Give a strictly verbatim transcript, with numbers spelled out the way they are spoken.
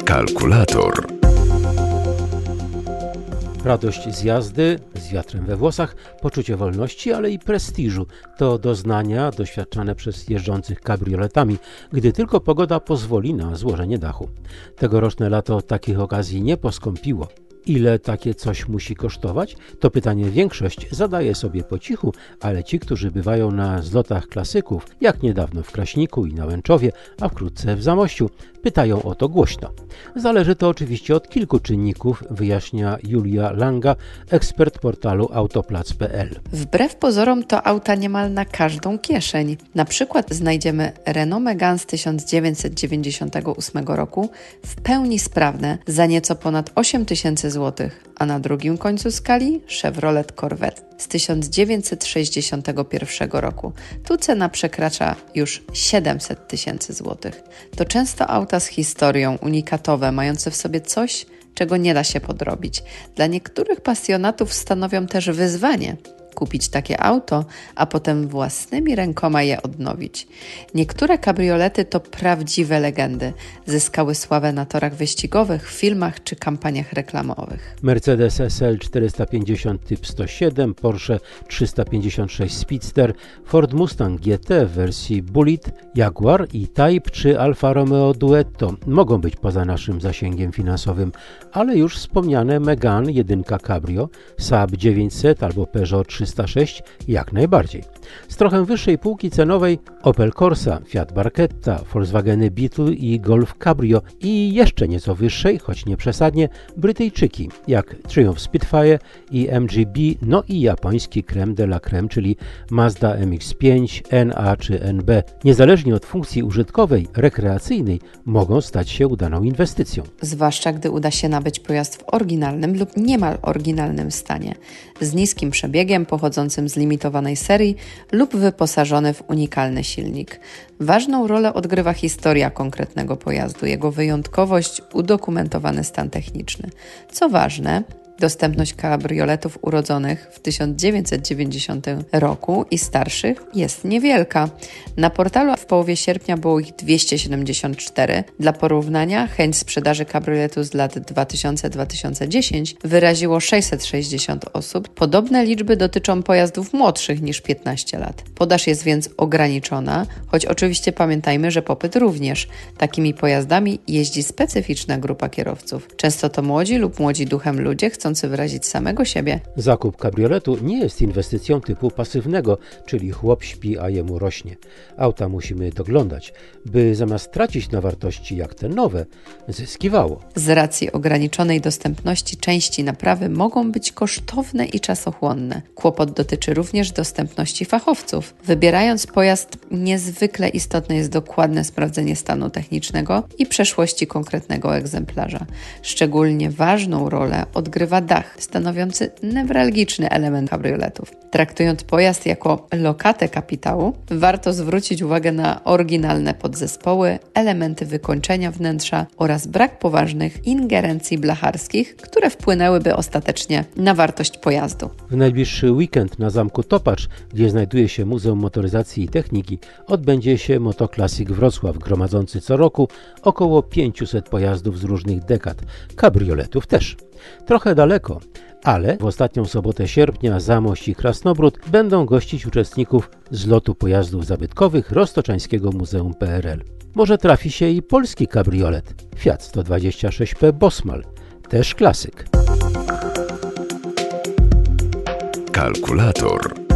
Kalkulator. Radość z jazdy, z wiatrem we włosach, poczucie wolności, ale i prestiżu to doznania doświadczane przez jeżdżących kabrioletami, gdy tylko pogoda pozwoli na złożenie dachu. Tegoroczne lato takich okazji nie poskąpiło. Ile takie coś musi kosztować? To pytanie większość zadaje sobie po cichu, ale ci, którzy bywają na zlotach klasyków, jak niedawno w Kraśniku i na Łęczowie, a wkrótce w Zamościu, pytają o to głośno. Zależy to oczywiście od kilku czynników, wyjaśnia Julia Langa, ekspert portalu autoplac kropka p l. Wbrew pozorom to auta niemal na każdą kieszeń. Na przykład znajdziemy Renault Megane z tysiąc dziewięćset dziewięćdziesiątego ósmego roku w pełni sprawne za nieco ponad osiem tysięcy złotych, a na drugim końcu skali Chevrolet Corvette z tysiąc dziewięćset sześćdziesiątego pierwszego roku. Tu cena przekracza już siedemset tysięcy złotych. To często auta z historią, unikatowe, mające w sobie coś, czego nie da się podrobić. Dla niektórych pasjonatów stanowią też wyzwanie kupić takie auto, a potem własnymi rękoma je odnowić. Niektóre kabriolety to prawdziwe legendy. Zyskały sławę na torach wyścigowych, filmach czy kampaniach reklamowych. Mercedes S L czterysta pięćdziesiąt Typ sto siedem, Porsche trzysta pięćdziesiąt sześć Speedster, Ford Mustang G T w wersji Bullitt, Jaguar E-Type czy Alfa Romeo Duetto mogą być poza naszym zasięgiem finansowym, ale już wspomniane Megane jeden Cabrio, Saab dziewięćset albo Peugeot trzysta sześć jak najbardziej. Z trochę wyższej półki cenowej Opel Corsa, Fiat Barchetta, Volkswageny Beetle i Golf Cabrio i jeszcze nieco wyższej, choć nie przesadnie, Brytyjczyki jak Triumph Spitfire i M G B, no i japoński crème de la crème, czyli Mazda M X pięć, N A czy N B. Niezależnie od funkcji użytkowej, rekreacyjnej mogą stać się udaną inwestycją. Zwłaszcza gdy uda się nabyć pojazd w oryginalnym lub niemal oryginalnym stanie, z niskim przebiegiem pochodzącym z limitowanej serii lub wyposażony w unikalny silnik. Ważną rolę odgrywa historia konkretnego pojazdu, jego wyjątkowość, udokumentowany stan techniczny. Co ważne, dostępność kabrioletów urodzonych w tysiąc dziewięćset dziewięćdziesiątym roku i starszych jest niewielka. Na portalu w połowie sierpnia było ich dwieście siedemdziesiąt cztery. Dla porównania chęć sprzedaży kabrioletu z lat dwa tysiące do dwa tysiące dziesiątego wyraziło sześćset sześćdziesiąt osób. Podobne liczby dotyczą pojazdów młodszych niż piętnaście lat. Podaż jest więc ograniczona, choć oczywiście pamiętajmy, że popyt również. Takimi pojazdami jeździ specyficzna grupa kierowców. Często to młodzi lub młodzi duchem ludzie chcący wyrazić samego siebie. Zakup kabrioletu nie jest inwestycją typu pasywnego, czyli chłop śpi, a jemu rośnie. Auta musimy doglądać, by zamiast tracić na wartości jak te nowe, zyskiwało. Z racji ograniczonej dostępności części naprawy mogą być kosztowne i czasochłonne. Kłopot dotyczy również dostępności fachowców. Wybierając pojazd, niezwykle istotne jest dokładne sprawdzenie stanu technicznego i przeszłości konkretnego egzemplarza. Szczególnie ważną rolę odgrywa dach, stanowiący newralgiczny element kabrioletów. Traktując pojazd jako lokatę kapitału, warto zwrócić uwagę na oryginalne podzespoły, elementy wykończenia wnętrza oraz brak poważnych ingerencji blacharskich, które wpłynęłyby ostatecznie na wartość pojazdu. W najbliższy weekend na Zamku Topacz, gdzie znajduje się Muzeum Motoryzacji i Techniki, odbędzie się Motoclassic Wrocław, gromadzący co roku około pięćset pojazdów z różnych dekad, kabrioletów też. Trochę daleko, ale w ostatnią sobotę sierpnia Zamość i Krasnobród będą gościć uczestników zlotu pojazdów zabytkowych Roztoczańskiego Muzeum P R L. Może trafi się i polski kabriolet Fiat sto dwadzieścia sześć P Bosmal, też klasyk. Kalkulator.